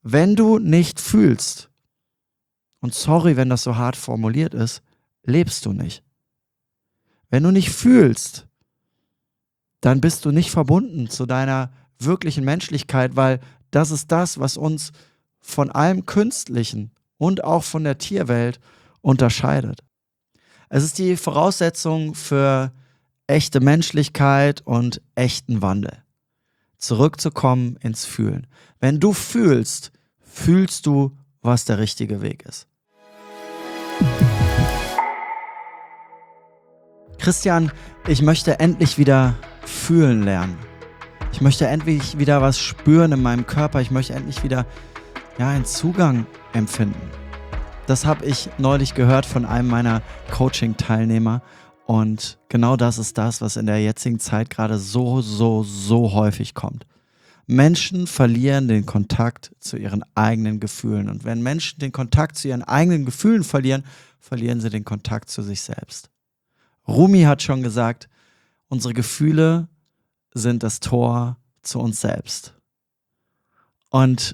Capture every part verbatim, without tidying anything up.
Wenn du nicht fühlst, und sorry, wenn das so hart formuliert ist, lebst du nicht. Wenn du nicht fühlst, dann bist du nicht verbunden zu deiner wirklichen Menschlichkeit, weil das ist das, was uns von allem Künstlichen und auch von der Tierwelt unterscheidet. Es ist die Voraussetzung für echte Menschlichkeit und echten Wandel. Zurückzukommen ins Fühlen. Wenn du fühlst, fühlst du, was der richtige Weg ist. Christian, ich möchte endlich wieder fühlen lernen. Ich möchte endlich wieder was spüren in meinem Körper. Ich möchte endlich wieder ja, einen Zugang empfinden. Das habe ich neulich gehört von einem meiner Coaching-Teilnehmer. Und genau das ist das, was in der jetzigen Zeit gerade so, so, so häufig kommt. Menschen verlieren den Kontakt zu ihren eigenen Gefühlen. Und wenn Menschen den Kontakt zu ihren eigenen Gefühlen verlieren, verlieren sie den Kontakt zu sich selbst. Rumi hat schon gesagt, unsere Gefühle sind das Tor zu uns selbst. Und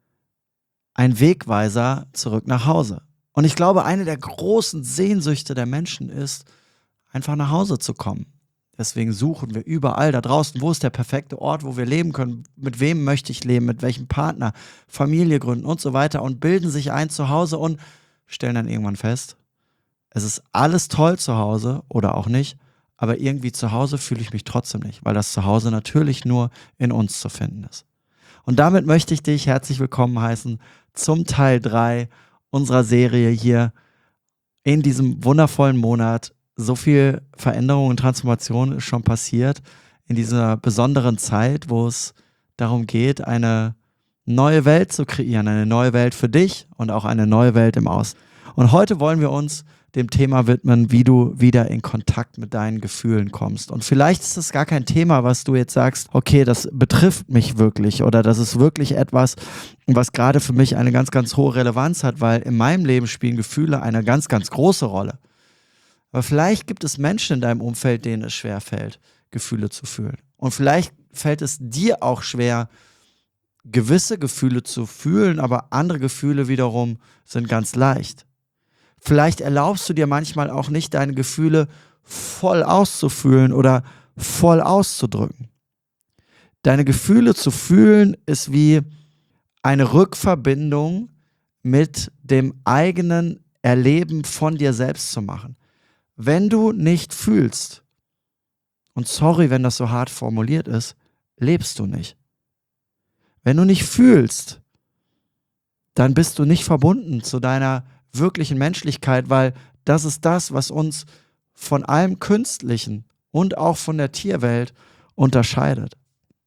ein Wegweiser zurück nach Hause. Und ich glaube, eine der großen Sehnsüchte der Menschen ist, einfach nach Hause zu kommen. Deswegen suchen wir überall da draußen, wo ist der perfekte Ort, wo wir leben können, mit wem möchte ich leben, mit welchem Partner, Familie gründen und so weiter und bilden sich ein zu Hause und stellen dann irgendwann fest, es ist alles toll zu Hause oder auch nicht, aber irgendwie zu Hause fühle ich mich trotzdem nicht, weil das Zuhause natürlich nur in uns zu finden ist. Und damit möchte ich dich herzlich willkommen heißen zum Teil drei unserer Serie hier in diesem wundervollen Monat. So viel Veränderung und Transformation ist schon passiert in dieser besonderen Zeit, wo es darum geht, eine neue Welt zu kreieren, eine neue Welt für dich und auch eine neue Welt im Außen. Und heute wollen wir uns dem Thema widmen, wie du wieder in Kontakt mit deinen Gefühlen kommst. Und vielleicht ist das gar kein Thema, was du jetzt sagst, okay, das betrifft mich wirklich oder das ist wirklich etwas, was gerade für mich eine ganz, ganz hohe Relevanz hat, weil in meinem Leben spielen Gefühle eine ganz, ganz große Rolle. Aber vielleicht gibt es Menschen in deinem Umfeld, denen es schwer fällt, Gefühle zu fühlen. Und vielleicht fällt es dir auch schwer, gewisse Gefühle zu fühlen, aber andere Gefühle wiederum sind ganz leicht. Vielleicht erlaubst du dir manchmal auch nicht, deine Gefühle voll auszufühlen oder voll auszudrücken. Deine Gefühle zu fühlen ist wie eine Rückverbindung mit dem eigenen Erleben von dir selbst zu machen. Wenn du nicht fühlst, und sorry, wenn das so hart formuliert ist, lebst du nicht. Wenn du nicht fühlst, dann bist du nicht verbunden zu deiner wirklichen Menschlichkeit, weil das ist das, was uns von allem Künstlichen und auch von der Tierwelt unterscheidet.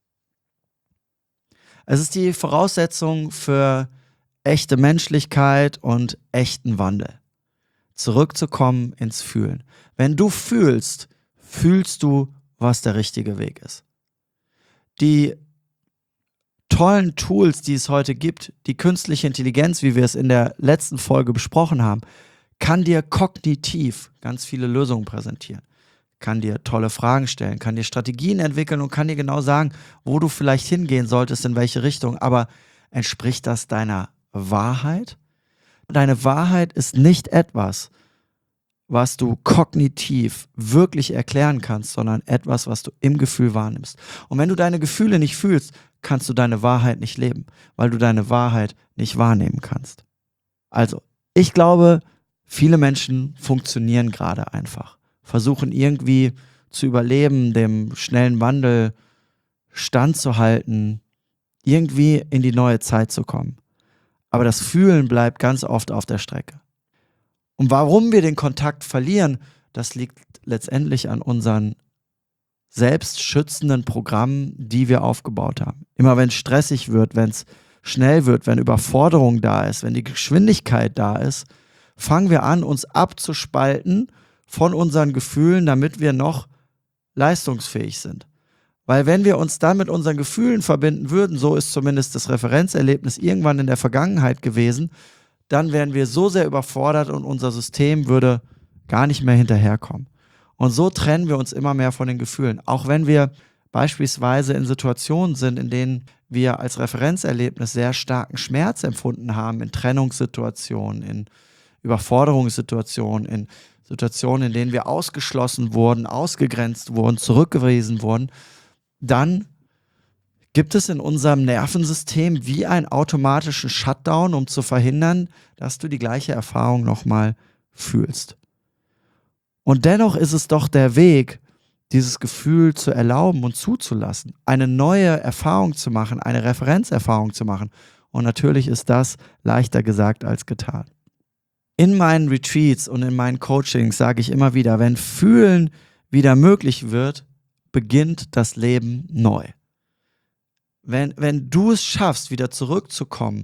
Es ist die Voraussetzung für echte Menschlichkeit und echten Wandel. Zurückzukommen ins Fühlen. Wenn du fühlst, fühlst du, was der richtige Weg ist. Die tollen Tools, die es heute gibt, die künstliche Intelligenz, wie wir es in der letzten Folge besprochen haben, kann dir kognitiv ganz viele Lösungen präsentieren, kann dir tolle Fragen stellen, kann dir Strategien entwickeln und kann dir genau sagen, wo du vielleicht hingehen solltest, in welche Richtung. Aber entspricht das deiner Wahrheit? Deine Wahrheit ist nicht etwas, was du kognitiv wirklich erklären kannst, sondern etwas, was du im Gefühl wahrnimmst. Und wenn du deine Gefühle nicht fühlst, kannst du deine Wahrheit nicht leben, weil du deine Wahrheit nicht wahrnehmen kannst. Also, ich glaube, viele Menschen funktionieren gerade einfach, versuchen irgendwie zu überleben, dem schnellen Wandel standzuhalten, irgendwie in die neue Zeit zu kommen. Aber das Fühlen bleibt ganz oft auf der Strecke. Und warum wir den Kontakt verlieren, das liegt letztendlich an unseren selbstschützenden Programmen, die wir aufgebaut haben. Immer wenn es stressig wird, wenn es schnell wird, wenn Überforderung da ist, wenn die Geschwindigkeit da ist, fangen wir an, uns abzuspalten von unseren Gefühlen, damit wir noch leistungsfähig sind. Weil wenn wir uns dann mit unseren Gefühlen verbinden würden, so ist zumindest das Referenzerlebnis irgendwann in der Vergangenheit gewesen, dann wären wir so sehr überfordert und unser System würde gar nicht mehr hinterherkommen. Und so trennen wir uns immer mehr von den Gefühlen. Auch wenn wir beispielsweise in Situationen sind, in denen wir als Referenzerlebnis sehr starken Schmerz empfunden haben, in Trennungssituationen, in Überforderungssituationen, in Situationen, in denen wir ausgeschlossen wurden, ausgegrenzt wurden, zurückgewiesen wurden, dann gibt es in unserem Nervensystem wie einen automatischen Shutdown, um zu verhindern, dass du die gleiche Erfahrung nochmal fühlst. Und dennoch ist es doch der Weg, dieses Gefühl zu erlauben und zuzulassen, eine neue Erfahrung zu machen, eine Referenzerfahrung zu machen. Und natürlich ist das leichter gesagt als getan. In meinen Retreats und in meinen Coachings sage ich immer wieder, wenn Fühlen wieder möglich wird, beginnt das Leben neu. Wenn, wenn du es schaffst, wieder zurückzukommen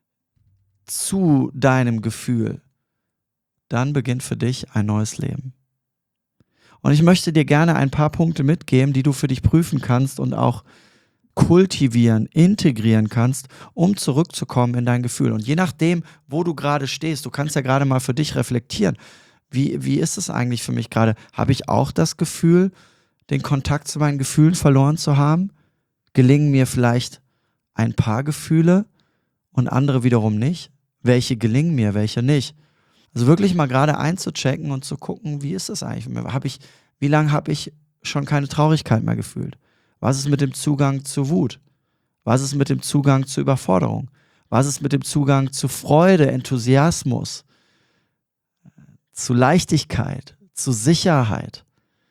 zu deinem Gefühl, dann beginnt für dich ein neues Leben. Und ich möchte dir gerne ein paar Punkte mitgeben, die du für dich prüfen kannst und auch kultivieren, integrieren kannst, um zurückzukommen in dein Gefühl. Und je nachdem, wo du gerade stehst, du kannst ja gerade mal für dich reflektieren, wie, wie ist es eigentlich für mich gerade? Habe ich auch das Gefühl, den Kontakt zu meinen Gefühlen verloren zu haben? Gelingen mir vielleicht ein paar Gefühle und andere wiederum nicht? Welche gelingen mir, welche nicht? Also wirklich mal gerade einzuchecken und zu gucken, wie ist das eigentlich? Hab ich, wie lange habe ich schon keine Traurigkeit mehr gefühlt? Was ist mit dem Zugang zu Wut? Was ist mit dem Zugang zu Überforderung? Was ist mit dem Zugang zu Freude, Enthusiasmus, zu Leichtigkeit, zu Sicherheit?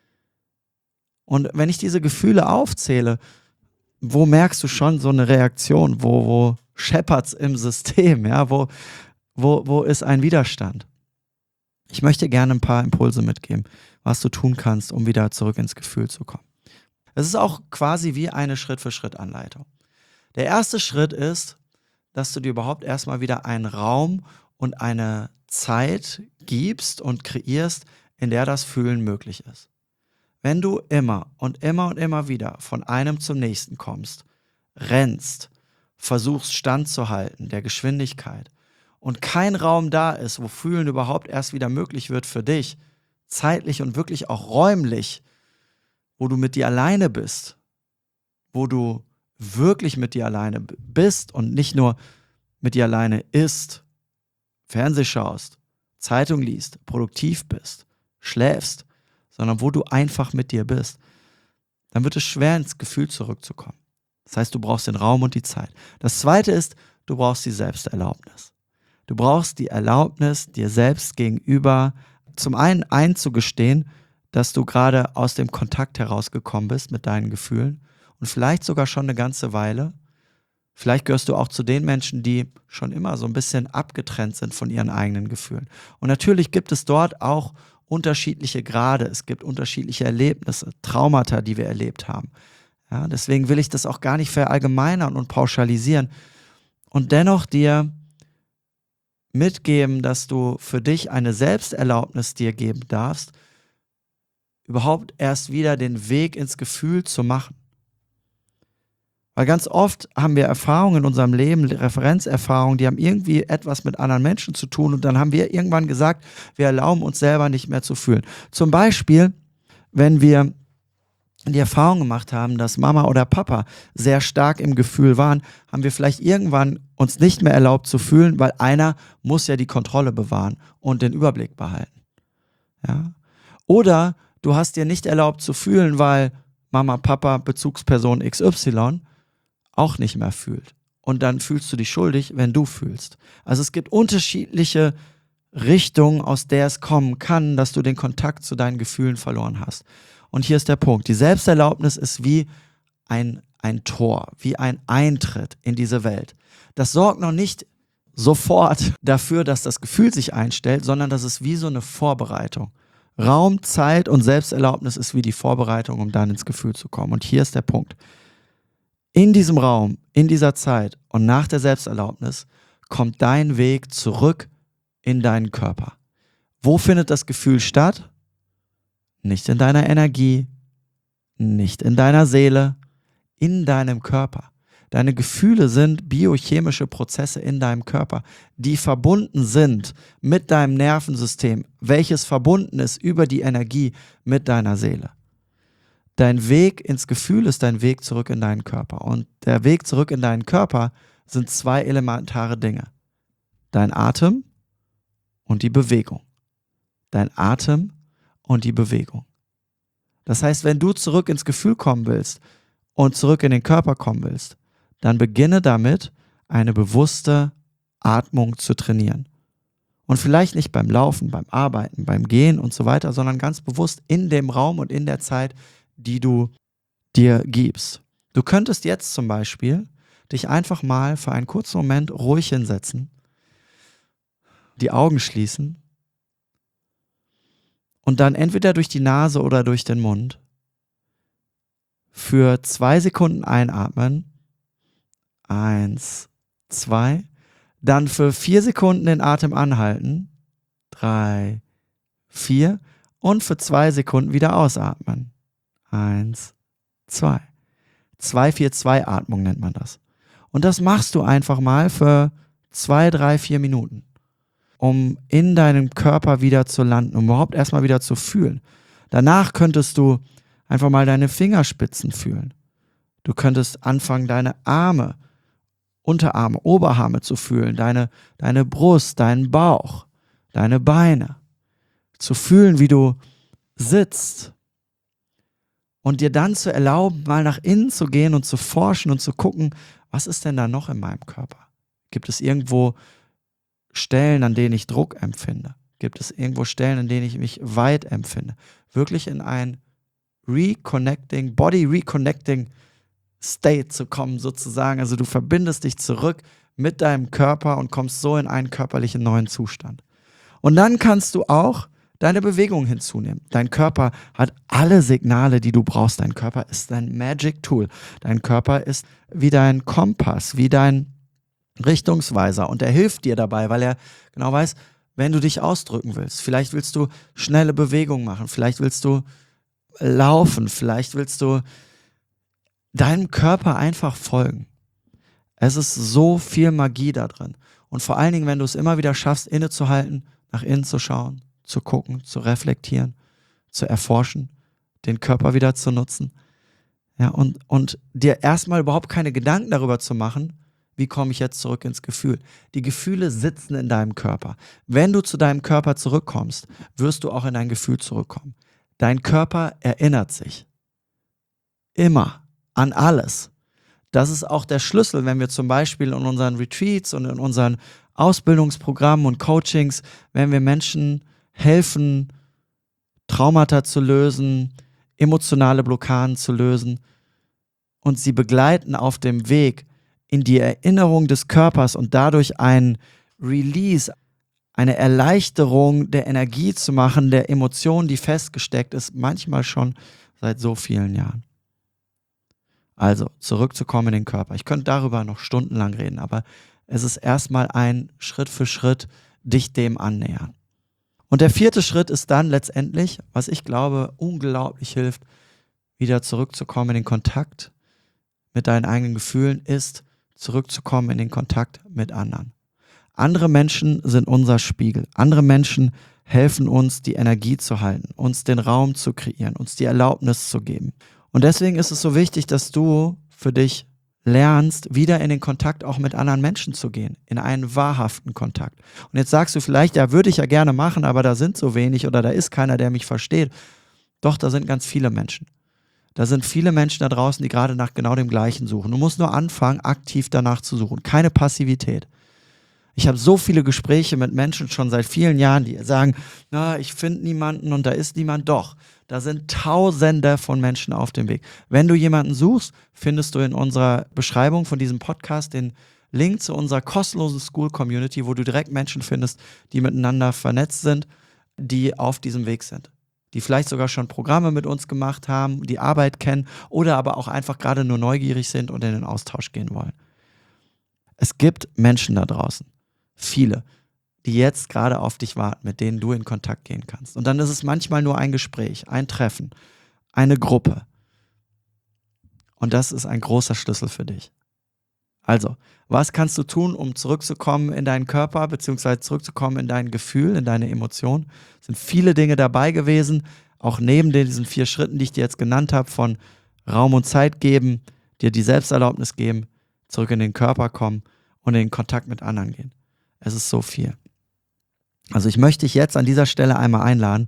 Und wenn ich diese Gefühle aufzähle, wo merkst du schon so eine Reaktion? Wo, wo scheppert's im System? Ja? Wo, wo, wo ist ein Widerstand? Ich möchte gerne ein paar Impulse mitgeben, was du tun kannst, um wieder zurück ins Gefühl zu kommen. Es ist auch quasi wie eine Schritt-für-Schritt-Anleitung. Der erste Schritt ist, dass du dir überhaupt erstmal wieder einen Raum und eine Zeit gibst und kreierst, in der das Fühlen möglich ist. Wenn du immer und immer und immer wieder von einem zum nächsten kommst, rennst, versuchst standzuhalten der Geschwindigkeit und kein Raum da ist, wo Fühlen überhaupt erst wieder möglich wird für dich, zeitlich und wirklich auch räumlich, wo du mit dir alleine bist, wo du wirklich mit dir alleine bist und nicht nur mit dir alleine isst, Fernseh schaust, Zeitung liest, produktiv bist, schläfst, sondern wo du einfach mit dir bist, dann wird es schwer, ins Gefühl zurückzukommen. Das heißt, du brauchst den Raum und die Zeit. Das Zweite ist, du brauchst die Selbsterlaubnis. Du brauchst die Erlaubnis, dir selbst gegenüber zum einen einzugestehen, dass du gerade aus dem Kontakt herausgekommen bist mit deinen Gefühlen und vielleicht sogar schon eine ganze Weile. Vielleicht gehörst du auch zu den Menschen, die schon immer so ein bisschen abgetrennt sind von ihren eigenen Gefühlen. Und natürlich gibt es dort auch unterschiedliche Grade, es gibt unterschiedliche Erlebnisse, Traumata, die wir erlebt haben. Ja, deswegen will ich das auch gar nicht verallgemeinern und pauschalisieren und dennoch dir mitgeben, dass du für dich eine Selbsterlaubnis dir geben darfst, überhaupt erst wieder den Weg ins Gefühl zu machen. Weil ganz oft haben wir Erfahrungen in unserem Leben, Referenzerfahrungen, die haben irgendwie etwas mit anderen Menschen zu tun und dann haben wir irgendwann gesagt, wir erlauben uns selber nicht mehr zu fühlen. Zum Beispiel, wenn wir die Erfahrung gemacht haben, dass Mama oder Papa sehr stark im Gefühl waren, haben wir vielleicht irgendwann uns nicht mehr erlaubt zu fühlen, weil einer muss ja die Kontrolle bewahren und den Überblick behalten. Ja? Oder du hast dir nicht erlaubt zu fühlen, weil Mama, Papa, Bezugsperson X Y auch nicht mehr fühlt. Und dann fühlst du dich schuldig, wenn du fühlst. Also es gibt unterschiedliche Richtungen, aus der es kommen kann, dass du den Kontakt zu deinen Gefühlen verloren hast. Und hier ist der Punkt. Die Selbsterlaubnis ist wie ein, ein Tor, wie ein Eintritt in diese Welt. Das sorgt noch nicht sofort dafür, dass das Gefühl sich einstellt, sondern das ist wie so eine Vorbereitung. Raum, Zeit und Selbsterlaubnis ist wie die Vorbereitung, um dann ins Gefühl zu kommen. Und hier ist der Punkt. In diesem Raum, in dieser Zeit und nach der Selbsterlaubnis kommt dein Weg zurück in deinen Körper. Wo findet das Gefühl statt? Nicht in deiner Energie, nicht in deiner Seele, in deinem Körper. Deine Gefühle sind biochemische Prozesse in deinem Körper, die verbunden sind mit deinem Nervensystem, welches verbunden ist über die Energie mit deiner Seele. Dein Weg ins Gefühl ist dein Weg zurück in deinen Körper. Und der Weg zurück in deinen Körper sind zwei elementare Dinge. Dein Atem und die Bewegung. Dein Atem und die Bewegung. Das heißt, wenn du zurück ins Gefühl kommen willst und zurück in den Körper kommen willst, dann beginne damit, eine bewusste Atmung zu trainieren. Und vielleicht nicht beim Laufen, beim Arbeiten, beim Gehen und so weiter, sondern ganz bewusst in dem Raum und in der Zeit, die du dir gibst. Du könntest jetzt zum Beispiel dich einfach mal für einen kurzen Moment ruhig hinsetzen, die Augen schließen und dann entweder durch die Nase oder durch den Mund für zwei Sekunden einatmen. Eins, zwei. Dann für vier Sekunden den Atem anhalten. Drei, vier. Und für zwei Sekunden wieder ausatmen. Eins, zwei. Zwei, vier, zwei Atmung nennt man das. Und das machst du einfach mal für zwei, drei, vier Minuten, um in deinem Körper wieder zu landen, um überhaupt erstmal wieder zu fühlen. Danach könntest du einfach mal deine Fingerspitzen fühlen. Du könntest anfangen, deine Arme, Unterarme, Oberarme zu fühlen, deine, deine Brust, deinen Bauch, deine Beine. Zu fühlen, wie du sitzt. Und dir dann zu erlauben, mal nach innen zu gehen und zu forschen und zu gucken, was ist denn da noch in meinem Körper? Gibt es irgendwo Stellen, an denen ich Druck empfinde? Gibt es irgendwo Stellen, an denen ich mich weit empfinde? Wirklich in ein Reconnecting, Body Reconnecting State zu kommen sozusagen. Also du verbindest dich zurück mit deinem Körper und kommst so in einen körperlichen neuen Zustand. Und dann kannst du auch deine Bewegung hinzunehmen. Dein Körper hat alle Signale, die du brauchst. Dein Körper ist dein Magic Tool. Dein Körper ist wie dein Kompass, wie dein Richtungsweiser. Und er hilft dir dabei, weil er genau weiß, wenn du dich ausdrücken willst. Vielleicht willst du schnelle Bewegungen machen. Vielleicht willst du laufen. Vielleicht willst du deinem Körper einfach folgen. Es ist so viel Magie da drin. Und vor allen Dingen, wenn du es immer wieder schaffst, innezuhalten, nach innen zu schauen, zu gucken, zu reflektieren, zu erforschen, den Körper wieder zu nutzen. Ja, und, und dir erstmal überhaupt keine Gedanken darüber zu machen, wie komme ich jetzt zurück ins Gefühl. Die Gefühle sitzen in deinem Körper. Wenn du zu deinem Körper zurückkommst, wirst du auch in dein Gefühl zurückkommen. Dein Körper erinnert sich immer an alles. Das ist auch der Schlüssel, wenn wir zum Beispiel in unseren Retreats und in unseren Ausbildungsprogrammen und Coachings, wenn wir Menschen helfen, Traumata zu lösen, emotionale Blockaden zu lösen und sie begleiten auf dem Weg in die Erinnerung des Körpers und dadurch ein Release, eine Erleichterung der Energie zu machen, der Emotion, die festgesteckt ist, manchmal schon seit so vielen Jahren. Also, zurückzukommen in den Körper. Ich könnte darüber noch stundenlang reden, aber es ist erstmal ein Schritt für Schritt dich dem annähern. Und der vierte Schritt ist dann letztendlich, was ich glaube, unglaublich hilft, wieder zurückzukommen in den Kontakt mit deinen eigenen Gefühlen, ist zurückzukommen in den Kontakt mit anderen. Andere Menschen sind unser Spiegel. Andere Menschen helfen uns, die Energie zu halten, uns den Raum zu kreieren, uns die Erlaubnis zu geben. Und deswegen ist es so wichtig, dass du für dich lernst, wieder in den Kontakt auch mit anderen Menschen zu gehen, in einen wahrhaften Kontakt. Und jetzt sagst du vielleicht, ja, würde ich ja gerne machen, aber da sind so wenig oder da ist keiner, der mich versteht. Doch, da sind ganz viele Menschen. Da sind viele Menschen da draußen, die gerade nach genau dem Gleichen suchen. Du musst nur anfangen, aktiv danach zu suchen. Keine Passivität. Ich habe so viele Gespräche mit Menschen schon seit vielen Jahren, die sagen, na, ich finde niemanden und da ist niemand. Doch, da sind Tausende von Menschen auf dem Weg. Wenn du jemanden suchst, findest du in unserer Beschreibung von diesem Podcast den Link zu unserer kostenlosen School-Community, wo du direkt Menschen findest, die miteinander vernetzt sind, die auf diesem Weg sind. Die vielleicht sogar schon Programme mit uns gemacht haben, die Arbeit kennen oder aber auch einfach gerade nur neugierig sind und in den Austausch gehen wollen. Es gibt Menschen da draußen, viele, die jetzt gerade auf dich warten, mit denen du in Kontakt gehen kannst. Und dann ist es manchmal nur ein Gespräch, ein Treffen, eine Gruppe. Und das ist ein großer Schlüssel für dich. Also, was kannst du tun, um zurückzukommen in deinen Körper, beziehungsweise zurückzukommen in dein Gefühl, in deine Emotionen? Es sind viele Dinge dabei gewesen. auch neben diesen vier Schritten, die ich dir jetzt genannt habe, von Raum und Zeit geben, dir die Selbsterlaubnis geben, zurück in den Körper kommen und in den Kontakt mit anderen gehen. Es ist so viel. Also ich möchte dich jetzt an dieser Stelle einmal einladen,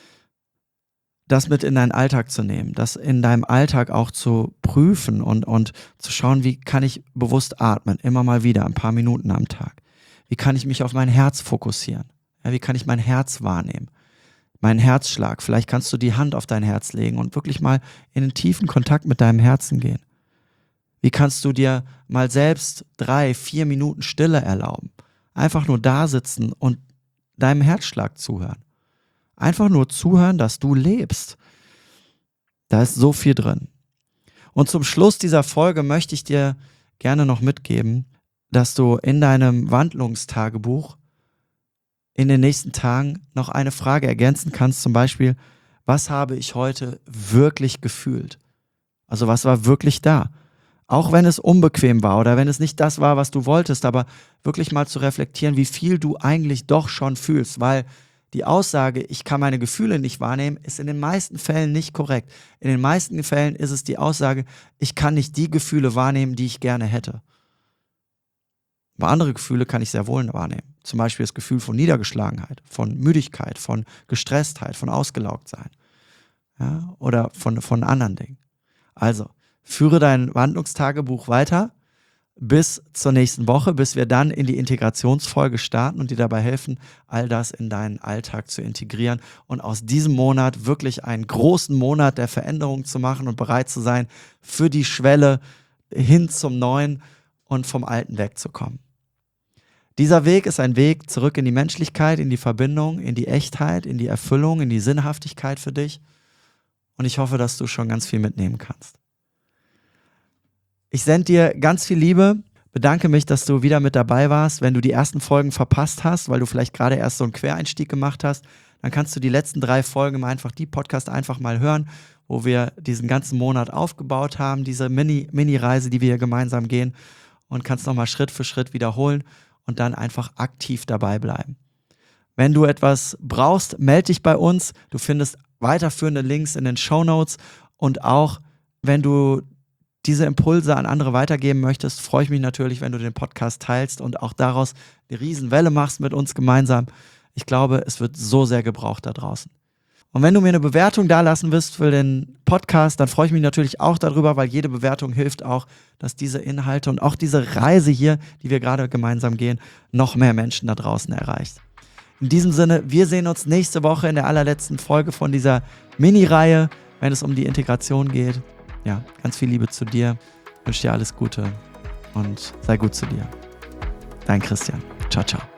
das mit in deinen Alltag zu nehmen, das in deinem Alltag auch zu prüfen und, und zu schauen, wie kann ich bewusst atmen, immer mal wieder, ein paar Minuten am Tag. Wie kann ich mich auf mein Herz fokussieren? Ja, wie kann ich mein Herz wahrnehmen? Meinen Herzschlag. Vielleicht kannst du die Hand auf dein Herz legen und wirklich mal in einen tiefen Kontakt mit deinem Herzen gehen. Wie kannst du dir mal selbst drei, vier Minuten Stille erlauben? Einfach nur da sitzen und deinem Herzschlag zuhören. Einfach nur zuhören, dass du lebst. Da ist so viel drin. Und zum Schluss dieser Folge möchte ich dir gerne noch mitgeben, dass du in deinem Wandlungstagebuch in den nächsten Tagen noch eine Frage ergänzen kannst, zum Beispiel, was habe ich heute wirklich gefühlt? Also was war wirklich da? Auch wenn es unbequem war oder wenn es nicht das war, was du wolltest, aber wirklich mal zu reflektieren, wie viel du eigentlich doch schon fühlst, weil die Aussage, ich kann meine Gefühle nicht wahrnehmen, ist in den meisten Fällen nicht korrekt. In den meisten Fällen ist es die Aussage, ich kann nicht die Gefühle wahrnehmen, die ich gerne hätte. Aber andere Gefühle kann ich sehr wohl wahrnehmen. Zum Beispiel das Gefühl von Niedergeschlagenheit, von Müdigkeit, von Gestresstheit, von Ausgelaugtsein. Ja, oder von, von anderen Dingen. Also, führe dein Wandlungstagebuch weiter bis zur nächsten Woche, bis wir dann in die Integrationsfolge starten und dir dabei helfen, all das in deinen Alltag zu integrieren und aus diesem Monat wirklich einen großen Monat der Veränderung zu machen und bereit zu sein, für die Schwelle hin zum Neuen und vom Alten wegzukommen. Dieser Weg ist ein Weg zurück in die Menschlichkeit, in die Verbindung, in die Echtheit, in die Erfüllung, in die Sinnhaftigkeit für dich. Und ich hoffe, dass du schon ganz viel mitnehmen kannst. Ich sende dir ganz viel Liebe, bedanke mich, dass du wieder mit dabei warst. Wenn du die ersten Folgen verpasst hast, weil du vielleicht gerade erst so einen Quereinstieg gemacht hast, dann kannst du die letzten drei Folgen einfach, die Podcast einfach mal hören, wo wir diesen ganzen Monat aufgebaut haben, diese Mini, Mini-Reise, die wir hier gemeinsam gehen, und kannst nochmal Schritt für Schritt wiederholen und dann einfach aktiv dabei bleiben. Wenn du etwas brauchst, melde dich bei uns. Du findest weiterführende Links in den Shownotes und auch, wenn du diese Impulse an andere weitergeben möchtest, freue ich mich natürlich, wenn du den Podcast teilst und auch daraus eine Riesenwelle machst mit uns gemeinsam. Ich glaube, es wird so sehr gebraucht da draußen. Und wenn du mir eine Bewertung dalassen willst für den Podcast, dann freue ich mich natürlich auch darüber, weil jede Bewertung hilft auch, dass diese Inhalte und auch diese Reise hier, die wir gerade gemeinsam gehen, noch mehr Menschen da draußen erreicht. In diesem Sinne, wir sehen uns nächste Woche in der allerletzten Folge von dieser Mini-Reihe, wenn es um die Integration geht. Ja, ganz viel Liebe zu dir, wünsche dir alles Gute und sei gut zu dir. Dein Christian. Ciao, ciao.